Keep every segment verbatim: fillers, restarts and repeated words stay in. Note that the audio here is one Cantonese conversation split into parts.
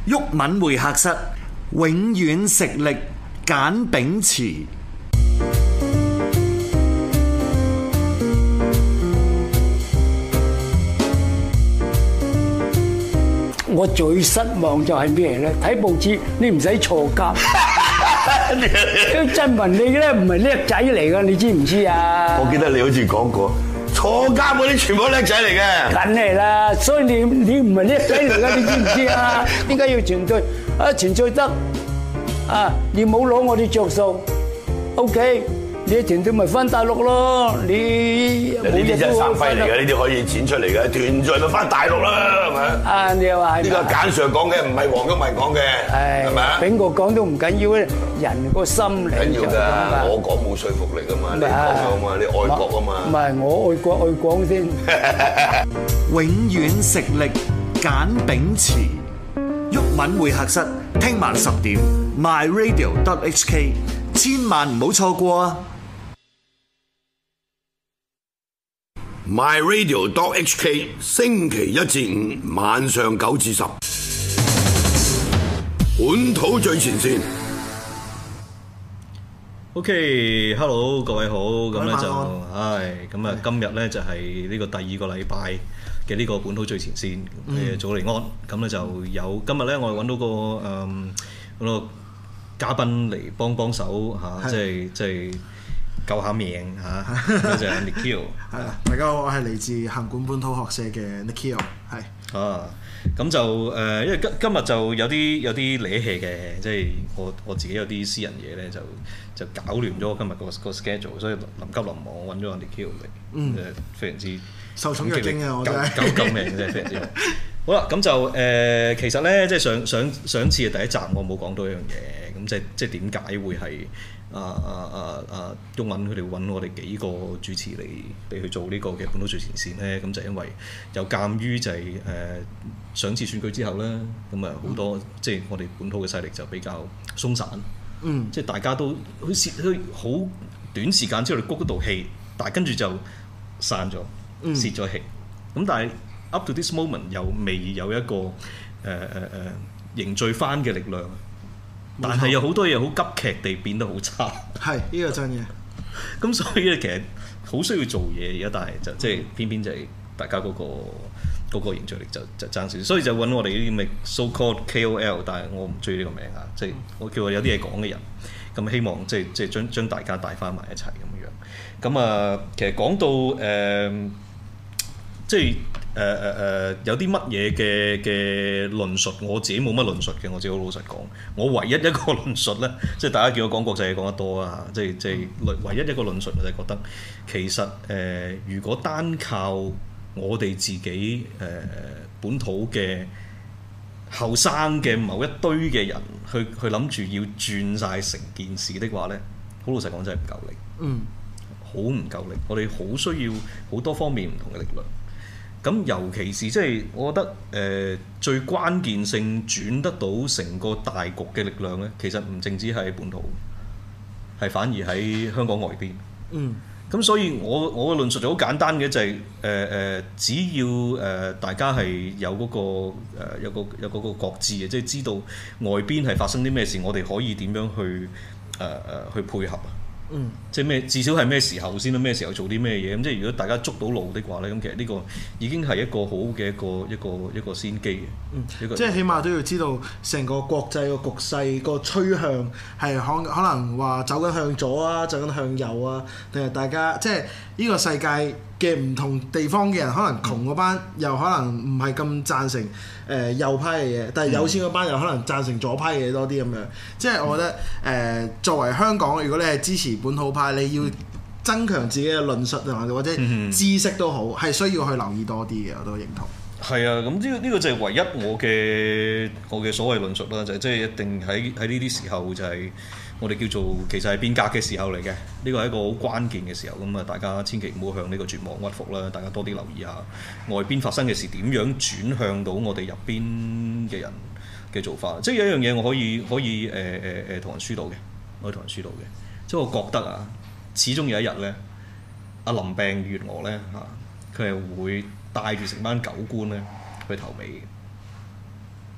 毓民會客室，永遠食力簡炳墀。 我最失望就係咩咧？睇報紙你唔使坐監，真問你咧唔係叻仔嚟噶，你知唔知啊？ 我記得你好似講過，坐監嗰啲全部叻仔嚟嘅。 梗係啦，所以你你唔係叻仔嚟噶，你知唔知啊？點解要前罪？啊前罪得啊，你冇攞我哋着數 ，OK。你團隊咪翻大陸咯？你呢啲真係生輝嚟嘅，呢啲可以剪出嚟嘅。團隊咪翻大陸啦，係咪？ 啊，你又話係？ 呢個簡 Sir 講嘅，唔係黃毓民講嘅，係咪啊？ 邊個講都唔緊要咧，人個心理緊要㗎。我講冇說服力㗎嘛，你講啊嘛，你愛國啊嘛。 唔係我愛國愛港先。 永遠食力簡炳墀，毓民會客室，聽晚十點 My Radio dot H K， 千萬唔好錯過啊！ My Radio dot H K 星期一至五晚上九至十，本土最前線。 OK，Hello， 各位好，咁咧就係咁啊，今日咧就係呢個第二個禮拜嘅呢個本土最前線嘅早嚟安，咁咧就有今日咧我哋揾到個誒嗰個嘉賓嚟幫幫手嚇，即係即係。救下命嚇，嗰就係 Nikhil。 係啦，大家好，我係嚟自行管本土學社嘅 Nikhil。係啊，咁就誒、呃，因為今今日就有啲有啲瀨氣嘅，即係我我自己有啲私人嘢咧，就就搞亂咗今日個個 schedule， 所以臨急臨忙揾咗 Nikhil 嚟，嗯，非常之受寵若驚啊！我真係救救命真係非常之好。好啦，咁就誒、呃，其實咧，即係上上上次嘅第一集我冇講到一樣嘢，咁即係即係點解會係？啊啊啊啊！毓民佢哋揾我哋幾個主持嚟嚟去做呢個嘅本土最前線咧，咁就因為有鑑於就係、是、誒、呃、上次選舉之後咧，咁啊好多、嗯、即係我哋本土嘅勢力就比較鬆散，嗯，即係大家都好似去好短時間之後嚟谷嗰道氣，但係跟住就散咗，泄咗氣，咁、嗯、但係 up to this moment 又未有一個誒誒誒凝聚翻嘅力量。但係有好多嘢好急劇地變得好差， 係呢、呢個真嘅。 咁所以咧，其實好需要做嘢而家，但係就即係偏偏就係大家嗰、嗰個嗰、嗰個凝聚力就就爭少，所以就揾我哋呢啲咩 so called K O L， 但係我唔中意呢個名啊，即、就、係、是、我叫我有啲嘢講嘅人，咁希望即係即係將將大家帶翻埋一齊咁樣。咁啊，其實講到誒、呃，即係。誒誒誒有啲乜嘢嘅嘅論述，我自己冇乜論述嘅，我自己好老實講。我唯一一個論述咧，即係大家叫我講國際嘢講得多啊，即係即係唯一一個論述，我就係覺得其實誒、呃，如果單靠我哋自己誒、呃、本土嘅後生嘅某一堆嘅人去去諗住要轉晒成件事的話咧，好老實講真係唔夠力，嗯，好唔夠力。我哋好需要好多方面唔同嘅力量。咁尤其是即係，我覺得誒、呃、最關鍵性轉得到成個大局嘅力量咧，其實唔淨止喺本土，係反而喺香港外邊。嗯。咁所以我我嘅論述就好簡單嘅，就係誒誒，只要誒、呃、大家係有嗰、那個、呃、有個有嗰個覺知嘅，即係知道外邊係發生啲咩事，我哋可以點樣去誒誒、呃、去配合啊。嗯，即係咩？至少係咩時候先啦？咩時候做啲咩嘢？咁即係如果大家捉到路的話咧，咁其實呢個已經係一個好嘅一個一個一個先機嘅。嗯， 即係起碼都要知道成個國際個局勢個趨向係可可能話走緊向左啊，走緊向右啊，定係大家即係呢個世界嘅唔同地方嘅人，可能窮嗰班又可能唔係咁贊成誒、呃、右派嘅嘢，但係有錢嗰班又可能贊成左派嘅嘢多啲咁樣。即係我覺得誒、呃，作為香港，如果你係支持本土派，你要增強自己嘅論述啊，或者知識都好，係需要去留意多啲嘅，我都認同。係啊，咁呢個呢個就係唯一我嘅我嘅所謂論述啦，就係即係一定喺喺呢啲時候就係我哋叫做其實係變革嘅時候嚟嘅，呢個係一個好關鍵嘅時候，咁啊大家千祈唔好向呢個絕望屈服啦，大家多啲留意下外邊發生嘅事點樣轉向到我哋入邊嘅人嘅做法，即係有一樣嘢我可以可以誒誒誒同人輸到嘅，我可以同人輸到嘅，即係我覺得啊，始終有一日咧，阿林鄭月娥咧嚇，啊，佢係會帶住成班狗官咧去投美嘅。嗯，即係我覺得誒、呃，如果單靠我哋自己誒誒誒本土嘅勢力，其實唔淨止係本土，係反而喺香港外邊。嗯，即係起碼都要知道成個國際個局勢個趨向係可可能話走緊向左啊，定係大家即係呢個世界嘅唔同地方嘅人，可能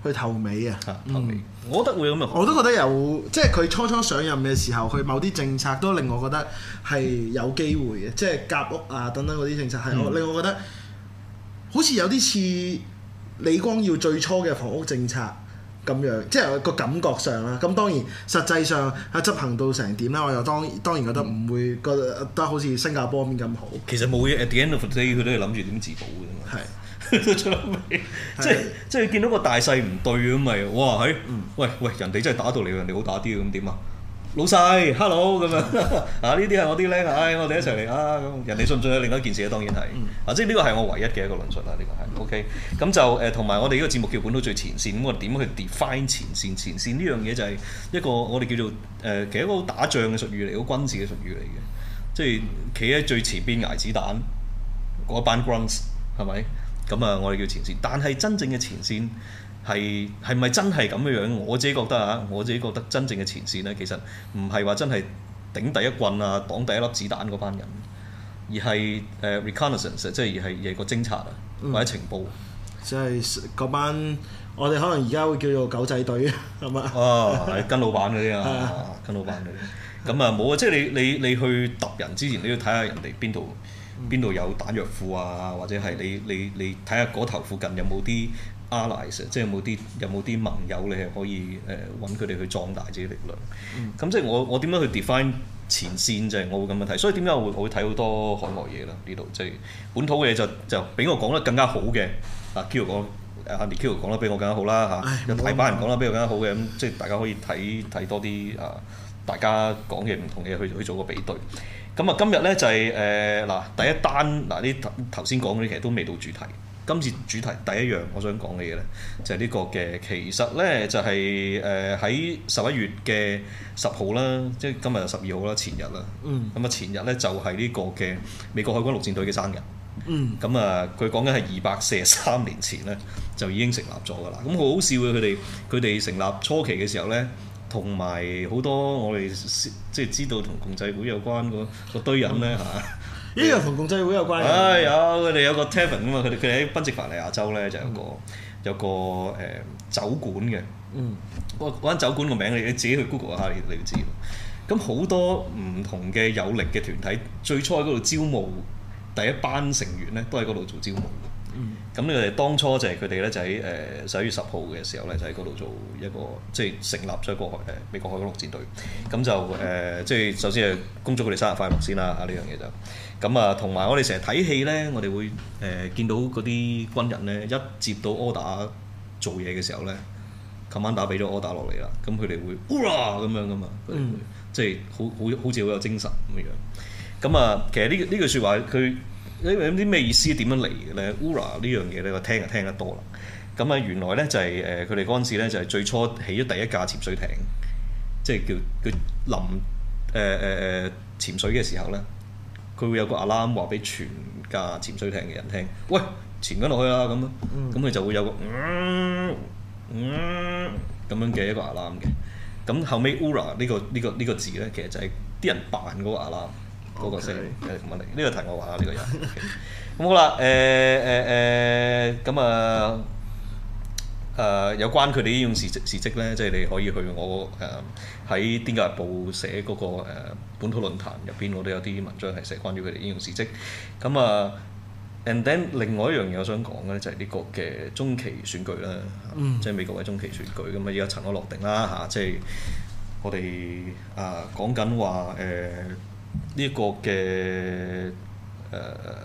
去頭尾啊。 嚇頭尾，我覺得會咁樣。 我都覺得有，即係佢初初上任嘅時候，佢某啲政策都令我覺得係有機會嘅，即係夾屋啊等等嗰啲政策係我、嗯、令我覺得好似有啲似李光耀最初嘅房屋政策咁樣，即係個感覺上啦。咁當然實際上喺執行到成點咧，我又當當然覺得唔會覺得好似新加坡邊咁好。 其實冇嘢 at the end of the day，佢都係諗住點自保嘅嘛。係。到最尾，即係即係見到個大勢唔對咁咪，哇喺，喂喂，人哋真係打到嚟，人哋好打啲咁點啊？老細 ，hello 咁樣啊，呢啲係我啲僆，唉，我哋一齊嚟啊咁，人哋信唔信係另一件事啊，當然係啊，即係呢個係我唯一嘅一個論述啦，呢個係 OK。咁就誒同埋我哋呢個節目叫本土最前線，咁我點去 define 前線？前線呢樣嘢就係一個我哋叫做誒其實一個好打仗嘅術語嚟，好軍事嘅術語嚟嘅，即係企喺最前邊捱子彈嗰班 grunts 係咪？咁啊，我哋叫前線，但係真正嘅前線係係咪真係咁嘅樣？我自己覺得啊，我自己覺得真正嘅前線咧，其實唔係話真係頂第一棍啊、擋第一粒子彈嗰班人，而係誒 reconnaissance， 即係係係個偵察啊，或者情報， 即係嗰班我哋可能而家會叫做狗仔隊係嘛？ 啊，係跟老闆嗰啲啊，跟老闆嗰啲。咁啊冇啊，即係你你你去揼人之前，你要睇下人哋邊度。邊度有彈藥庫啊？或者係你你你睇下嗰頭附近有冇啲 allies， 即係有冇啲有冇啲盟友，你係可以誒揾佢哋去壯大自己力量。咁、嗯、即係我我點樣去 define 前線就係我會咁樣睇。所以點解我會我會睇好多海外嘢啦？呢度即係本土嘅嘢就就比我講得更加好嘅。啊 Kilo 講阿 Kilo 講得比我更加好啦嚇，有大班人講得比我更加好嘅，咁即係大家可以睇睇多啲啊，大家講嘅唔同嘢去去做個比對。咁啊，今日咧就係誒嗱第一單嗱啲頭頭先講嗰啲其實都未到主題。今次主題第一樣我想講嘅嘢咧就係、是、呢個嘅，其實咧就係誒喺十一月嘅十號啦，即係今日就十二號啦，前日啦。嗯。咁啊，前日咧就係呢個嘅美國海軍陸戰隊嘅生日。嗯。咁啊，佢講緊係二百四十三年前咧就已經成立咗㗎啦。咁好好笑嘅，佢哋佢哋成立初期嘅時候咧。同埋好多我哋即係知道同共濟會有關嗰堆人咧嚇， 呢個同共濟會有關嘅。 唉有佢哋有個 tavern 啊嘛，佢哋佢哋喺賓夕凡尼亞州咧就有個、嗯、有個誒、呃、酒館嘅。嗯。嗰嗰間酒館個名你你自己去 Google 下，你你就知。咁好多唔同嘅有力嘅團體，最初喺嗰度招募第一班成員咧，都喺嗰度做招募。咁佢哋當初就係佢哋咧就喺誒十一月十號嘅時候咧就喺嗰度做一個即係、就是、成立咗一個誒美國海軍陸戰隊，咁就誒即係首先係恭祝佢哋生日快樂先啦嚇，呢樣嘢就咁啊，同埋我哋成日睇戲咧，我哋會誒、呃、見到嗰啲軍人咧一接到 order 做嘢嘅時候咧 commander 俾咗 order 落嚟啦，咁佢哋會 hurrah 咁樣噶嘛，嗯、即係好好好似好有精神咁樣。咁啊，其實呢呢句説話佢。你有啲咩意思？點樣嚟嘅咧 ？Hurrah 呢樣嘢咧，我聽就聽得多啦。咁啊，原來咧就係誒佢哋嗰陣時咧就係最初起咗第一架潛水艇，即係叫叫臨誒誒誒潛水嘅時候咧，佢會有個 alarm 話俾全架潛水艇嘅人聽，喂，潛緊落去啦咁啊，咁佢、嗯、就會有個嗯嗯咁樣嘅一個 alarm 嘅。咁後尾 Hurrah 呢個呢、呢個呢、呢個字咧，其實就係啲人扮嗰個 alarm。嗰個聲誒問題，呢個題我話啦，呢個人。咁好啦，誒誒誒，咁啊誒有關佢哋呢種事蹟事蹟咧，即係你可以去我誒喺《癲狗日報》寫嗰個誒本土論壇入邊，我都有啲文章係寫關於佢哋呢種事蹟。咁啊 ，and then 另外一樣嘢我想講嘅咧，就係呢個嘅中期選舉啦，嗯、即係美國嘅中期選舉。咁啊，而家塵埃落定啦嚇，即係我哋啊講緊話誒。呢一個嘅誒誒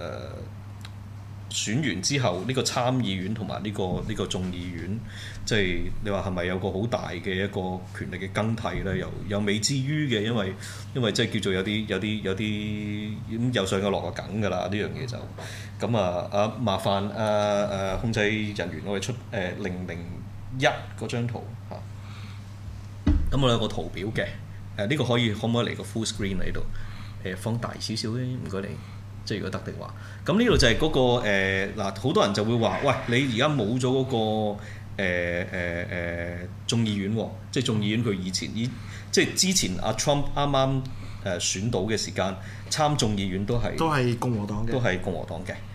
選完之後，呢、這個參議院同埋呢個呢、這個眾議院，即係你話係咪有個好大嘅一個權力嘅更替咧？又又未至於嘅，因為因為即係叫做有啲有啲有啲咁有上有落嘅梗㗎啦，呢樣嘢就咁啊啊麻煩啊啊控制人員我哋出誒零零一嗰張圖嚇，咁、啊、我有個圖表嘅誒，呢、啊這個可以可唔可以嚟個 full screen 喺度？誒放大少少咧，唔該你。即係如果得的話，咁呢度就係嗰、那個嗱，好、呃、多人就會話：喂，你而家冇咗嗰個誒誒誒眾議院喎，即係眾議院佢以前以即係之前阿 Trump 啱啱誒選到嘅時間參眾議院都係都係共和黨嘅， 都係共和黨嘅。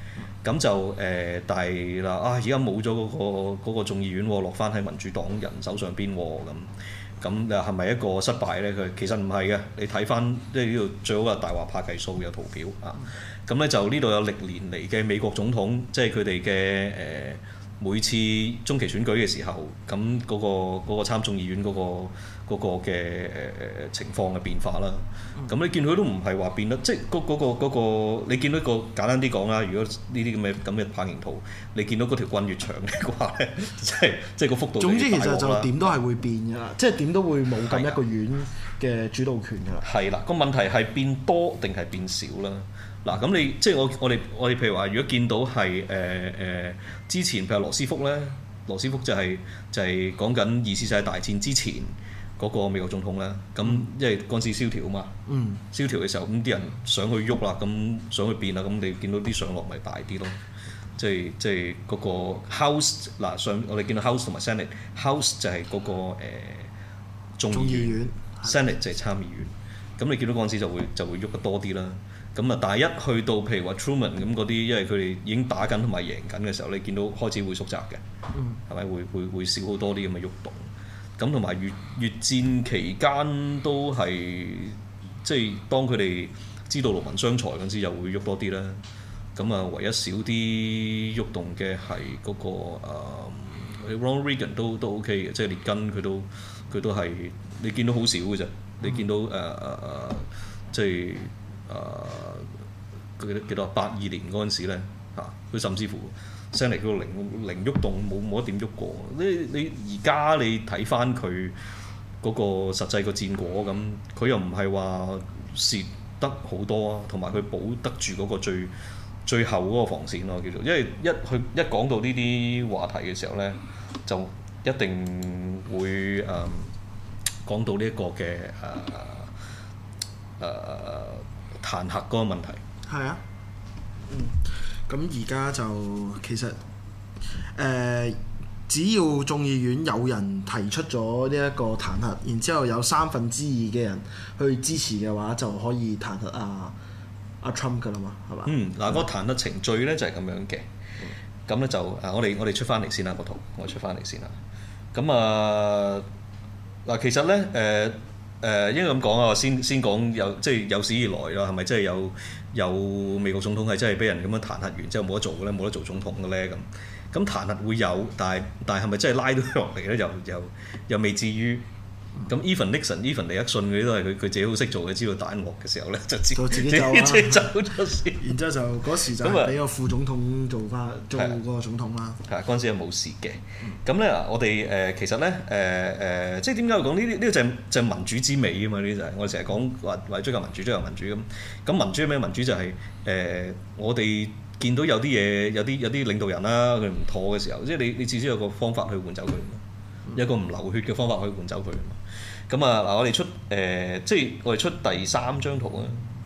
咁就誒、呃，但係啦啊，而家冇咗嗰個嗰、個眾議院落翻喺民主黨人手上邊喎，咁咁又係咪一個失敗咧？佢其實唔係嘅，你睇翻即係呢度最好嘅大話拍計數有圖表啊。咁咧就呢度有歷年嚟嘅美國總統，即係佢哋嘅誒每次中期選舉嘅時候，咁嗰、個嗰、個參眾議院嗰、個嗰、個嘅誒誒情況嘅變化啦。咁、嗯、你見佢都唔係話變得，即係嗰嗰個嗰、個你見到一個簡單啲講啦。如果呢啲咁嘅咁嘅拍形圖，你見到嗰條棍越長嘅話咧，即係即係個幅度。總之其實就點都係會變㗎啦，即係點都會冇咁一個院嘅主導權㗎啦。 係啦，個問題係變多定係變少啦。嗱，咁你即係我我哋我哋譬如話，如果見到係誒誒之前譬如羅斯福咧，羅斯福就係、是、就係、是、講緊二次世界大戰之前嗰個美國總統啦。咁因為嗰陣時蕭條啊嘛，嗯、蕭條嘅時候，咁啲人想去喐啦，咁想去變啦，咁你見到啲上落咪大啲咯。即係即係嗰個 House 嗱上，我哋見到 House 同埋 Senate，House 就係嗰、那個誒、呃、眾議院 ，Senate 就係參議院。咁你見到嗰陣時就會就會喐得多啲啦。咁啊，但係一去到譬如話 Truman 咁嗰啲，因為佢哋已經打緊同埋贏緊嘅時候，你見到開始會縮窄嘅，係咪、嗯、會會會少好多啲咁嘅喐動？咁同埋越越戰期間都係即係當佢哋知道勞民傷財嗰陣時，又會喐多啲啦。咁啊，唯一少啲喐動嘅係嗰個、呃、Ronald Reagan 都都 OK 嘅，即係列根佢都佢都係你見到好少嘅啫。你見到誒誒誒，即係。誒佢記得幾多八二年嗰陣時咧嚇，佢甚至乎 Senate 嗰個零零喐動冇冇一點喐過。你你而家你睇翻佢嗰個實際個戰果咁，佢又唔係話蝕得好多啊，同埋佢保得住嗰個最最後嗰個防線咯，叫做。因為一佢一講到呢啲話題嘅時候咧，就一定會誒、呃、講到呢一個嘅誒誒。呃呃彈劾嗰個問題係啊，嗯，咁而家就其實誒、呃，只要眾議院有人提出咗呢一個彈劾，然之後有三分之二嘅人去支持嘅話，就可以彈劾阿阿 Trump 㗎啦嘛，係嘛？ 嗯，嗱，嗰個彈劾程序咧就係咁樣嘅，咁咧、嗯、就誒，我哋我哋出翻嚟先啦，個圖我哋出翻嚟先啦，咁啊嗱，其實咧誒。呃誒、呃、應該咁講啊，先先講有即係有史以來啦，係咪真係有有美國總統係真係俾人咁樣彈劾完之後冇得做嘅咧，冇得做總統嘅咧咁？咁彈劾會有，但係但係係咪真係拉到落嚟咧？又又又未至於。咁 Even Nixon、Even 尼克遜嗰啲都係佢佢自己好識做嘅，知道彈落嘅時候咧就自己走啦， 自己走咗先。 然之後就嗰時就俾個副總統做翻做個總統啦。係嗰陣時係冇事嘅。咁咧嗱，我哋誒、呃、其實咧誒誒，即係點解我講呢啲呢個就係、就係、民主之美啊嘛？呢啲就係我哋成日講話話追求民主，追求民主咁。咁民主係咩？民主就係、係、誒、呃、我哋見到有啲嘢，有啲有啲領導人啦，佢唔妥嘅時候，即係你你至少有個方法去換走佢。有一個唔流血嘅方法可以換走佢啊嘛，咁啊嗱，我哋出誒、呃，即係我哋出第三張圖啊。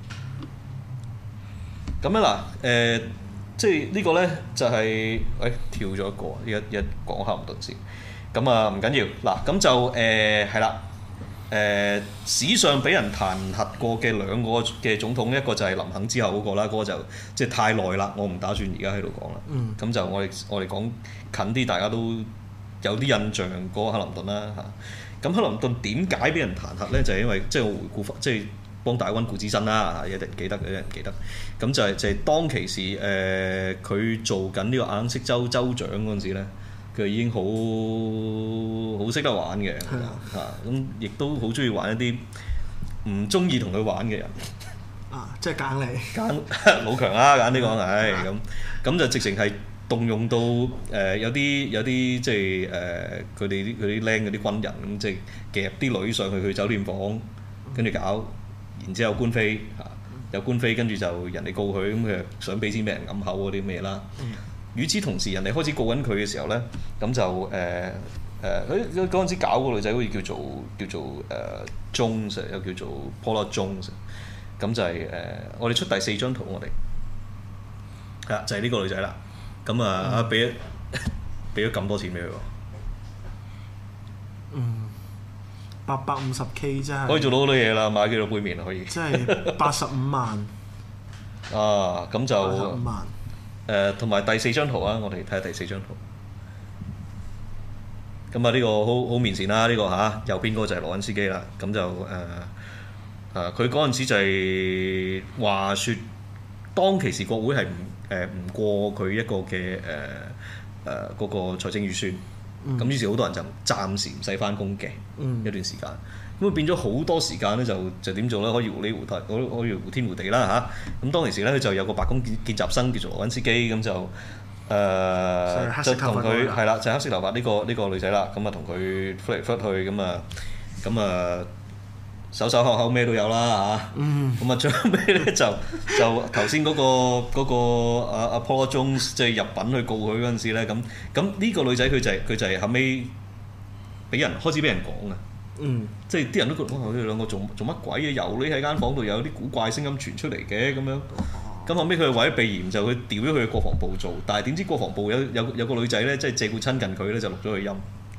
咁咧嗱誒，即係呢個咧就係、是，喂、哎、跳咗一個，一一講下唔頓先。咁啊唔緊要，嗱咁就誒係啦，誒、呃、史上俾人彈劾過嘅兩個嘅總統，一個就係林肯之後嗰、那個啦，嗰、那個就即係太耐啦，我唔打算而家喺度講啦。嗯。咁就我哋我哋講近啲，大家都有啲印象嗰個克林頓啦嚇，咁克林頓點解俾人彈劾咧？就係、是、因為即係我回顧翻，即係幫大家溫故知新啦嚇，有人記得，有人記得。咁就係、是、就係、是、當其時誒，佢、呃、做緊呢個亞瑟州州長嗰陣時咧，佢已經好好識得玩嘅嚇，咁亦都好中意玩一啲唔中意同佢玩嘅人啊，即係揀你揀老強啊，揀啲講係咁，咁就直情係。動用到誒、呃、有啲有啲即係誒佢哋啲佢啲僆嗰啲軍人咁，即係夾啲女上去去酒店房，跟住搞，然之後官非嚇、啊，有官非跟住就人哋告佢，咁佢想俾錢俾人揞口嗰啲咩啦。嗯、與此同時，人哋開始告緊佢嘅時候咧，咁就誒誒佢嗰陣時搞個女仔好似叫做叫做誒、呃、Jones，又叫做 Paula Jones，咁就係、是、誒、呃、我哋出第四張圖，我哋係啦，就係、是、呢個女仔啦。咁啊！俾俾咗咁多錢俾佢喎， 嗯，八百五十 K 真係可以做到好多嘢啦，買幾多杯麵可以？ 即係八十五萬啊！咁就八十五萬誒同埋第四張圖啊，我哋睇下第四張圖。咁啊，呢個好好面前啦，呢、這個嚇、啊、右邊嗰個就係羅恩斯基啦。咁就誒誒，佢嗰陣時就係話説，當其時國會係唔誒唔過佢一個嘅誒誒嗰個財政預算。咁、嗯、於是好多人就暫時唔使翻工嘅一段時間。咁啊變咗好多時間咧，就就點做咧？可以糊裏糊塗，可以糊天糊地啦嚇。咁、啊、當其時咧，佢就有個白宮見見習生叫做羅恩斯基，咁就誒、呃、就同佢係啦，就係、黑色頭髮呢、這個呢、這個女仔啦。咁啊同佢忽嚟忽去，咁啊咁啊手手口口咩都有啦嚇。咁啊最後尾咧就就頭先嗰個嗰、那個阿阿 Paula Jones 即係入稟去告佢嗰陣時咧，咁咁呢個女仔佢就係、是、佢就係後尾俾人開始俾人講啊。嗯，即係啲人都覺得哇！佢哋兩個做做乜鬼嘢？由匿喺間房度有啲古怪聲音傳出嚟嘅咁樣。咁後尾佢為咗避嫌就去調咗佢去國防部做，但係點知國防部有有有個女仔咧，即係借故親近佢咧，就錄咗佢音，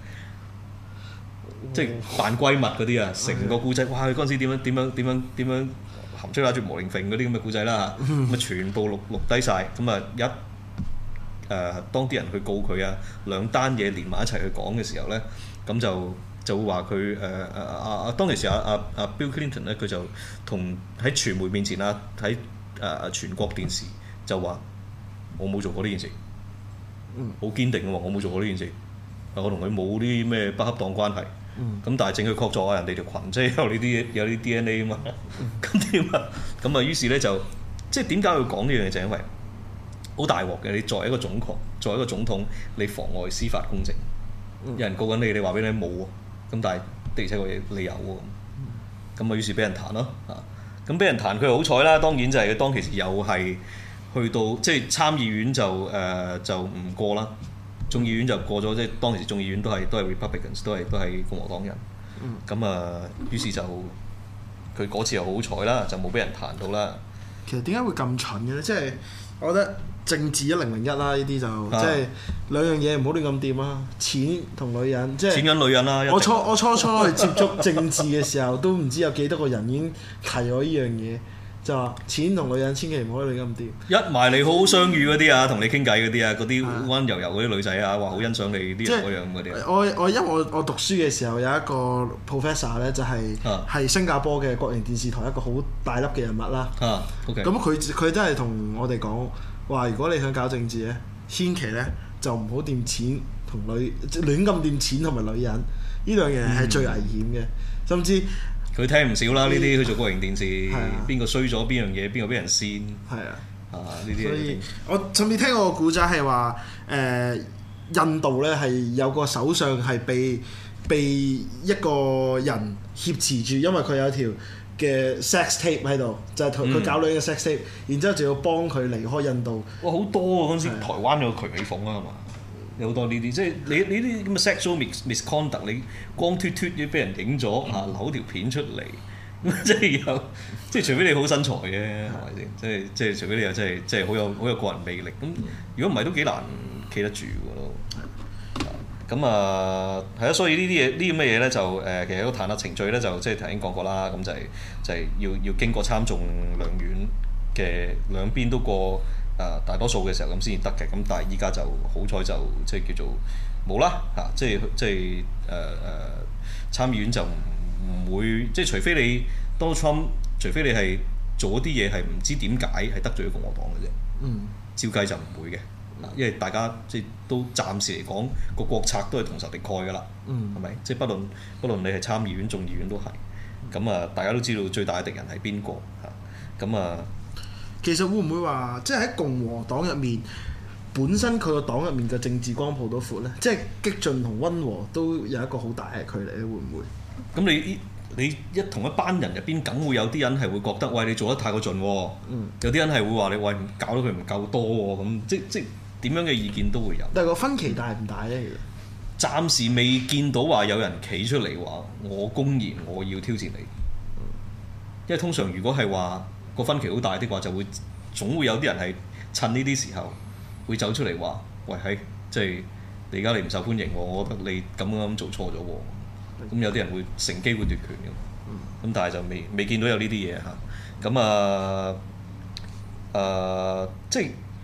嗯、即係扮閨蜜嗰啲啊！成、嗯、個故仔哇！佢嗰陣時點樣點樣點樣點樣含吹打住磨令揈嗰啲咁嘅故仔啦嚇，咁啊、嗯、全部錄錄低晒。咁啊一誒、呃、當啲人去告佢啊，兩單嘢連埋一齊去講嘅時候咧，咁就。就會話佢誒誒阿阿當其時阿阿阿 Bill Clinton 咧，佢就同喺傳媒面前啊，喺誒全國電視就話我冇做過呢件事，嗯，好堅定嘅喎，我冇做過呢件事，我同佢冇啲咩不恰當關係，嗯，咁但係證據確鑿啊，人哋條裙即係有呢啲有啲 D N A 啊嘛，咁點啊？咁啊，於是咧就即係點解要講呢樣嘢？就係因為好大鑊嘅，你作為一個總統，作為一個總統，你妨礙司法公正，嗯、有人告緊你，你話俾你冇喎。咁但係的而且確嘢你有喎，咁啊於是俾人彈咯嚇，咁俾人彈佢好彩啦，當然就係佢當其時又係去到即係參議院就誒、呃、就唔過啦，眾議院就過咗，即係當其時眾議院都係都係 Republicans 都係都係共和黨人，咁啊、嗯、於是就佢嗰次又好彩啦，就冇俾人彈到啦。 其實點解會咁蠢嘅咧？即係我覺得。政治一零零一啦，呢啲就、啊、即係兩樣嘢唔好亂咁掂啊！錢同女人，即係錢緊女人啦。 我初我初初去接觸政治嘅時候，都唔知有幾多個人已經提我呢樣嘢，就話錢同女人千祈唔可以亂咁掂。 一埋你好好相遇嗰啲啊，同你傾偈嗰啲啊，嗰啲溫柔柔嗰啲女仔啊，話好欣賞你啲人嗰樣嗰啲。 我我因為我我讀書嘅時候有一個 professor 咧，就係、是、係、啊、新加坡嘅國營電視台一個好大粒嘅人物啦。啊，OK。咁佢佢真係同我哋講。話如果你想搞政治咧，千祈咧就唔好掂錢同女，亂咁掂錢同埋女人，呢兩樣嘢係最危險嘅。嗯、甚至佢聽唔少啦，呢啲佢做國營電視，邊個衰咗邊樣嘢，邊個俾人扇。係啊，啊呢啲。所以我甚至聽過個故仔係話，誒、呃、印度咧係有個首相係被被一個人挾持住，因為佢有條嘅 sex tape 喺度，就係同佢搞女嘅 sex tape，、嗯、然之後就要幫佢離開印度。 哇，好多啊！嗰陣時台灣有個渠美鳳啊，係嘛？有好多呢啲，即係你你啲咁嘅 sexual misconduct，你光脫脫嘅俾人影咗嚇，扭條片出嚟，咁即係有，即係除非你好身材嘅，係咪先？即係即係除非你又真係即係好有好有個人魅力，咁如果唔係都幾難企得住㗎咯。咁啊，係啊，所以呢啲嘢呢啲咩嘢咧就誒、呃，其實個彈劾程序咧就即係頭先講過啦，咁就係、是、就係、是、要要經過參眾兩院嘅兩邊都過誒、呃、大多數嘅時候咁先至得嘅，咁但係依家就好彩就即係叫做冇啦嚇，即係即係誒誒參議院就唔會即係除非你 Donald Trump，除非你係做一啲嘢係唔知點解係得罪咗共和黨嘅啫，嗯，照計就唔會嘅。因為大家即係都暫時嚟講個國策都係同仇敵愾㗎啦，係咪、嗯？即係不論不論你係參議院、眾議院都係，咁啊大家都知道最大嘅敵人係邊個嚇，咁啊其實會唔會話即係喺共和黨入面本身佢個黨入面嘅政治光譜都闊咧？即係激進同溫和都有一個好大嘅距離咧，會唔會？ 咁你你一同一班人入邊，梗會有啲人係會覺得喂你做得太過盡喎，嗯、有啲人係會話你喂搞到佢唔夠多喎，咁即即。點樣嘅意見都會有， 但係個分歧大唔大咧？ 其實暫時未見到話有人企出嚟話我公然我要挑戰你，嗯、因為通常如果係話個分歧好大的話，就會總會有啲人係趁呢啲時候會走出嚟話：喂，喺即係你而家你唔受歡迎，我覺得你咁樣做錯咗喎。咁、嗯、有啲人會乘機會奪權嘅，咁、嗯、但係就未未見到有呢啲嘢嚇。咁啊誒，即係。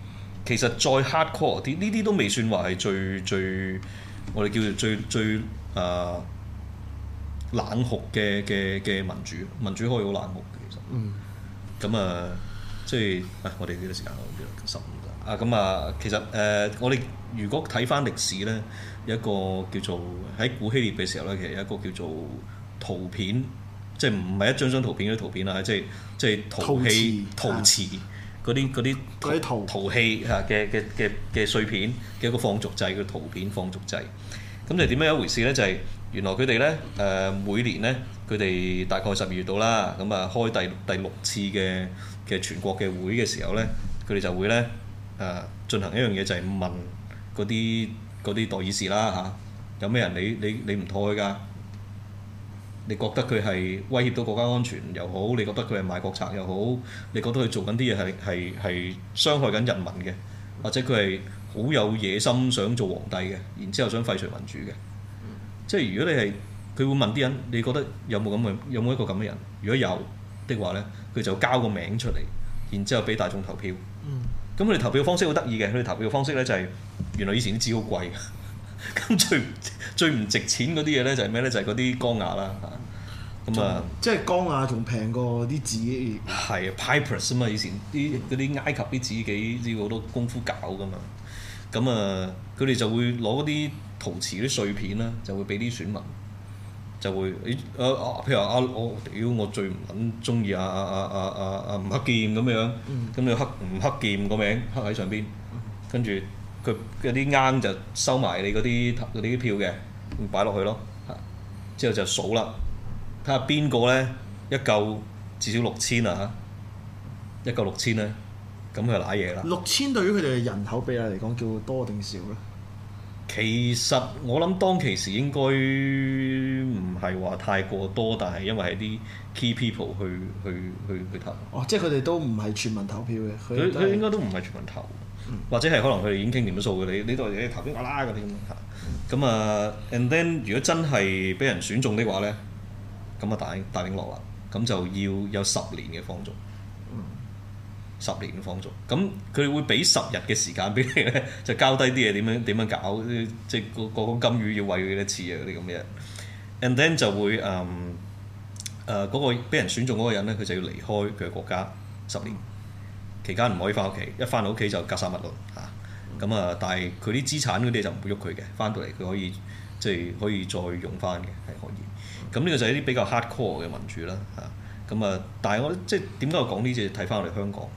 其實再 hardcore 啲，呢啲都未算話係最最我哋叫做最最啊、呃、冷酷嘅嘅嘅民主，民主可以好冷酷嘅其實。嗯。咁啊，即係啊，我哋幾多時間啊？十五啊，咁啊，其實誒、呃，我哋如果睇翻歷史咧，有一個叫做喺古希臘嘅時候咧，其實有一個叫做圖片，即係唔係一張張圖片嗰啲圖片啊，即係即係陶器、陶瓷嗰啲嗰啲啲陶陶器嚇嘅嘅嘅嘅碎片嘅一個放逐祭嘅圖片放逐祭。咁就點樣一回事咧？就係、是、原來佢哋咧誒每年咧，佢哋大概十二月度啦，咁啊開第第六次嘅嘅全國嘅會嘅時候咧，佢哋就會咧。誒、呃、進行一樣嘢就係問嗰啲嗰啲代議士啦嚇、啊，有咩人你你你唔妥佢㗎？你覺得佢係威脅到國家安全又好，你覺得佢係賣國賊又好，你覺得佢做緊啲嘢係係係傷害緊人民嘅，或者佢係好有野心想做皇帝嘅，然之後想廢除民主嘅。嗯、即係如果你係佢會問啲人，你覺得有冇咁嘅有冇一個咁嘅人？如果有的話咧，佢就交個名出嚟，然之後俾大眾投票。嗯咁佢哋投票方式好得意嘅，佢哋投票方式咧就係、是、原來以前啲紙好貴，咁最最唔值錢嗰啲嘢咧就係咩咧？就係嗰啲鋼牙啦嚇，咁啊， 即係鋼牙仲平過啲紙。係啊 ，papyrus 啊嘛，以前啲嗰啲埃及啲紙幾要好多功夫搞噶嘛，咁啊，佢哋就會攞嗰啲陶瓷啲碎片啦，就會俾啲選民，就會誒誒、呃，譬如話啊，我屌我最唔撚中意啊啊啊啊啊啊吳克儉咁樣，咁你刻吳克儉個名刻喺上邊，跟住佢嗰啲罌就收埋你嗰啲嗰啲票嘅，擺落去咯，之後就數啦，睇下邊個咧一嚿至少六千啊嚇，一嚿六千咧，咁佢就揦嘢啦。 六千對於佢哋嘅人口比例嚟講，叫多定少咧？ 其實我諗當其時應該唔係話太過多，但係因為係啲 key people 去去去去投。 哦，即係佢哋都唔係全民投票嘅。 佢佢應該都唔係全民投，嗯、或者係可能佢哋已經傾掂咗數嘅。你你度你投邊個啦嗰啲咁嚇。咁啊 and then 如果真係俾人選中的話咧，咁啊大大領落啦，咁就要有十年嘅放逐。十年嘅放逐，咁佢會俾十日嘅時間俾你咧，就交低啲嘢點樣點樣搞，即係個個金魚要餵佢幾多次啊嗰啲咁嘅。And then 就會誒誒嗰個俾人選中嗰個人咧，佢就要離開佢嘅國家十年，期間唔可以翻屋企，一翻到屋企就格殺勿論嚇。咁啊，但係佢啲資產嗰啲就唔會喐佢嘅，翻到嚟佢可以即係可以再用翻嘅，係可以。咁呢個就係一啲比較 hardcore 嘅民主啦嚇。咁啊，但係我即係點解我講呢隻睇翻我哋香港？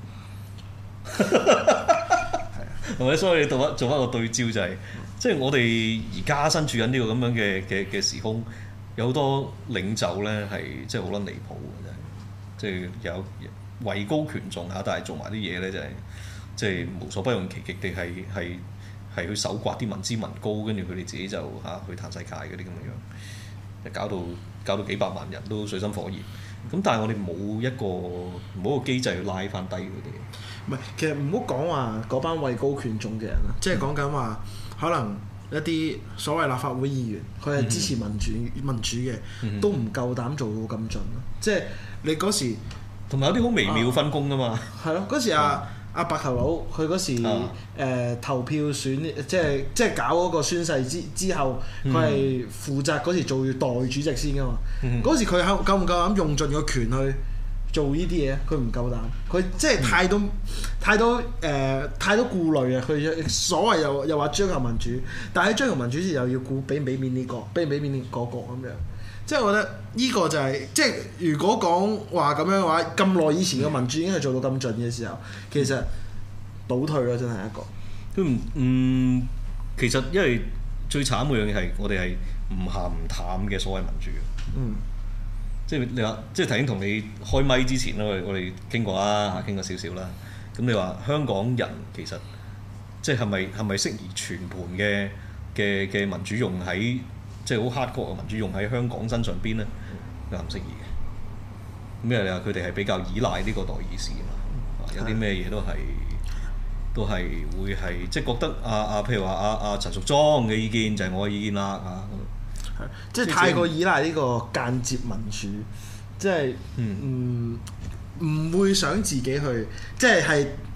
係咪？所以你做一做一個對照就係、是，即係我哋而家身處緊呢個咁樣嘅嘅嘅時空，有好多領袖咧係即係好撚離譜嘅，真係即係有位高權重嚇，但係做埋啲嘢咧就係即係無所不用其極地係係係去搜刮啲民脂民膏，跟住佢哋自己就嚇去嘆世界嗰啲咁嘅樣，搞到搞到幾百萬人都水深火熱。咁但係我哋冇一個冇一個機制去拉翻低佢哋。 唔係，其實唔好講話嗰班位高權重嘅人啦，即係講緊話可能一啲所謂立法會議員，佢係支持民主、嗯、哼民主嘅，嗯、哼都唔夠膽做到咁盡咯。即係你嗰時， 同埋有啲好微妙分工㗎嘛。係咯、啊，嗰時阿、啊、阿、嗯、白頭佬，佢嗰時、啊呃、投票選，即係即係搞嗰個宣誓之之後，佢係負責嗰時做代主席先㗎嘛。嗰、嗯、時佢夠唔夠膽用盡個權去做呢啲嘢？佢唔夠膽，佢即係太多、嗯、太多誒、呃、太多顧慮啊！佢所謂又又話追求民主，但係追求民主時又要顧俾唔俾面呢個，俾唔俾面呢個個咁樣。即係我覺得呢個就係、是、即係如果講話咁樣嘅話，咁耐以前嘅民主已經係做到咁盡嘅時候，其實倒退咯，真係一個。 都唔嗯，其實因為最慘嘅樣嘢係我哋係唔鹹唔淡嘅所謂民主。嗯。即係你話，即係頭先同你開咪之前咧，我哋我哋傾過啦，傾過少少啦。咁你話香港人其實即係係咪係咪適宜全盤嘅嘅嘅民主用喺即係好 hardcore 嘅民主用喺香港身上邊咧？又唔適宜嘅。咁因為你話佢哋係比較依賴呢個代議士啊嘛，有啲咩嘢都係都係會係即係覺得啊啊，譬如話啊啊陳淑莊嘅意見就係我嘅意見啦啊。 即係太過依賴呢個間接民主，即係唔唔會想自己去，即係係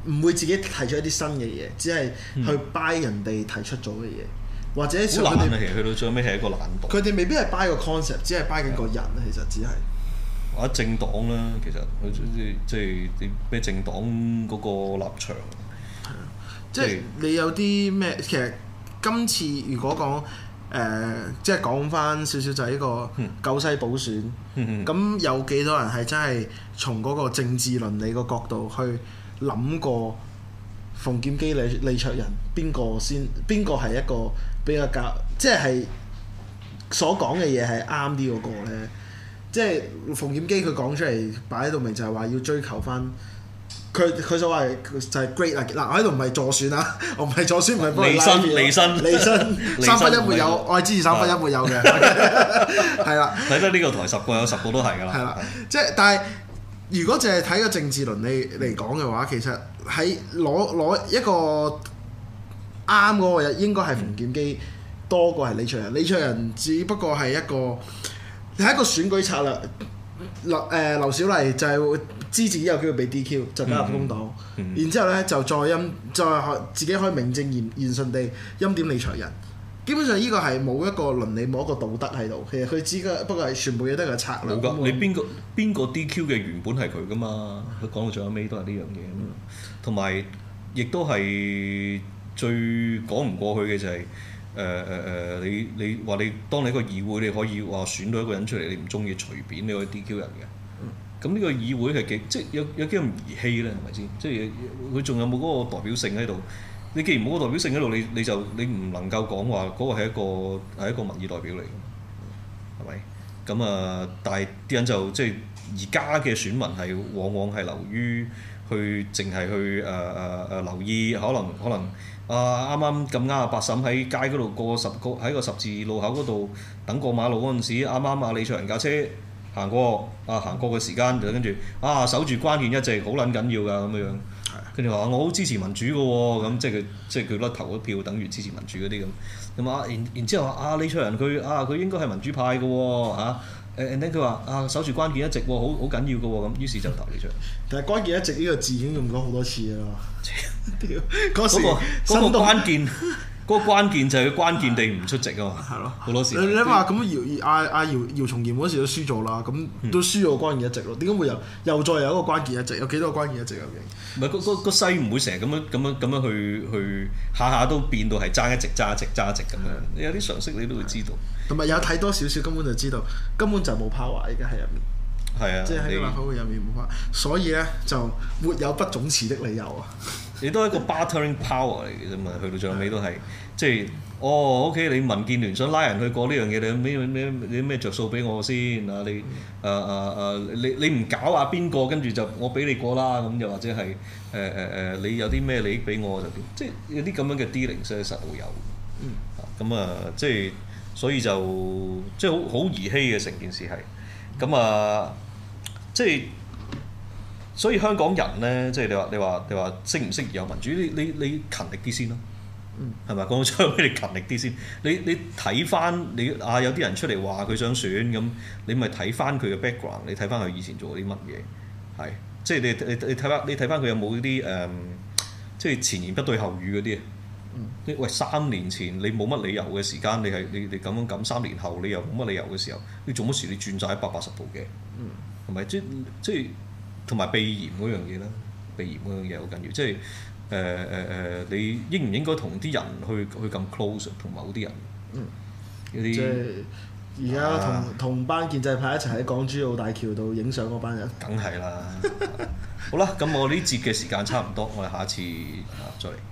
唔會自己提出一啲新嘅嘢，只係去 buy 人哋提出咗嘅嘢，或者好難啊！其實去到最尾係一個懶惰。 佢哋未必係 buy 個 concept， 只係 buy 緊個人，其實只係。 或者政黨啦，其實佢即即係啲咩政黨嗰個立場。 係啊，即係你有啲咩？其實今次如果講誒、呃，即係講翻少少就係呢個九西補選，咁、嗯嗯、有幾多人係真係從嗰個政治倫理個角度去諗過馮檢基、李李卓人邊個先？邊個係一個比較較，即係所講嘅嘢係啱啲嗰個咧？即係馮檢基佢講出嚟擺喺度明就係話要追求翻佢佢所謂就係 great 啊！嗱，我喺度唔係助選啊，我唔係助選，唔係幫佢拉票。 離身離身離身三分一沒有，我係支持三分一沒有嘅，係啦。 睇得呢個台十個有十個都係㗎啦。 係啦，即係但係如果淨係睇個政治倫理嚟講嘅話，其實喺攞攞一個啱嗰個應該係馮檢基多過係李卓人。李卓人只不過係一個。係一個選舉策略，劉誒劉小麗就係知自己有機會被 D Q， 就加入工黨，嗯嗯、然之後咧就再陰再自己可以名正言言順地欽點李卓人。基本上呢個係冇一個倫理冇一個道德喺度，其實佢只嘅不過係全部嘢都係策略。冇㗎， 你邊個邊個 D Q 嘅原本係佢㗎嘛？佢講到最後尾都係呢樣嘢，同埋亦都係最講唔過去嘅就係、是。誒誒誒，你你話你當你一個議會，你可以話選到一個人出嚟，你唔中意隨便你可以 D Q 人嘅。咁呢、嗯、個議會係幾即係有有幾咁兒戲咧？係咪先？即係佢仲有冇嗰個代表性喺度？你既然冇個代表性喺度，你你就你唔能夠講話嗰個係一個係一個民意代表嚟嘅，係咪？咁啊，但係啲人就即係而家嘅選民係往往係流於去淨係去誒誒誒留意，可能可能。啊！啱啱咁啱啊，八嬸喺街嗰度過十個喺個十字路口嗰度等過馬路嗰陣時，啱啱啊李卓人架車行過啊，行過嘅時間就跟住啊守住關鍵一席好撚緊要㗎咁樣樣，跟住話我好支持民主㗎喎，咁即係佢即係佢甩頭嗰票等於支持民主嗰啲咁，咁啊然然之後啊李卓人佢啊佢應該係民主派㗎喎嚇。誒 and then 佢話啊守住關鍵一席喎，好好緊要嘅喎，咁於是就投你出。但係關鍵一席呢個字已經用咗好多次啦。屌嗰時嗰個嗰個關鍵嗰個關鍵就係佢關鍵地唔出席啊嘛。係咯，好多時。你話咁姚阿阿姚姚松炎嗰時都輸咗啦，咁都輸咗關鍵一席咯。點解會有又再有一個關鍵一席？有幾多個關鍵一席究竟？唔係個個個勢唔會成日咁樣咁樣咁樣去去下下都變到係爭一席爭一席爭一席咁樣。你有啲常識你都會知道。同埋有睇多少少根本就知道，根本就冇 power 而家喺入面。係啊，即係喺個立法會入面冇 power，所以咧就沒有不總辭的理由啊！你都係一個 bartering power 嚟嘅啫嘛，去到最後尾都係即係哦 OK，你民建聯想拉人去過呢樣嘢，你咩咩你咩着數俾我先啊？你誒誒誒你你唔搞啊邊個，跟住就我俾你過啦咁，又或者係誒誒誒你有啲咩利益俾我就點？即係有啲咁樣嘅 dealing 實實會有。嗯。咁啊，即係。所以就即係好好兒戲嘅成件事係，咁啊，即係所以香港人咧，即係你話你話你話適唔適宜有民主？你你你勤力啲先咯，係咪、嗯？講到最後，你勤力啲先。你你睇翻你啊，有啲人出嚟話佢想選咁，你咪睇翻佢嘅 background，你睇翻佢以前做過啲乜嘢，係即係你你你睇翻你睇翻佢有冇啲誒，即係前言不對後語嗰啲啊。嗯、喂，三年前你冇乜理由嘅時間，你係你你咁樣咁，三年後你又冇乜理由嘅時候，你做乜事？你轉晒一百八十度嘅，係咪、嗯？即即係同埋避嫌嗰樣嘢啦，避嫌嗰樣嘢好緊要。即係誒誒誒，你應唔應該同啲人去去咁 close 同某啲人？嗯，有啲即係而家同同班建制派一齊喺港珠澳大橋度影相嗰班人，梗係啦。好啦，咁我呢節嘅時間差唔多，我哋下一次啊再嚟。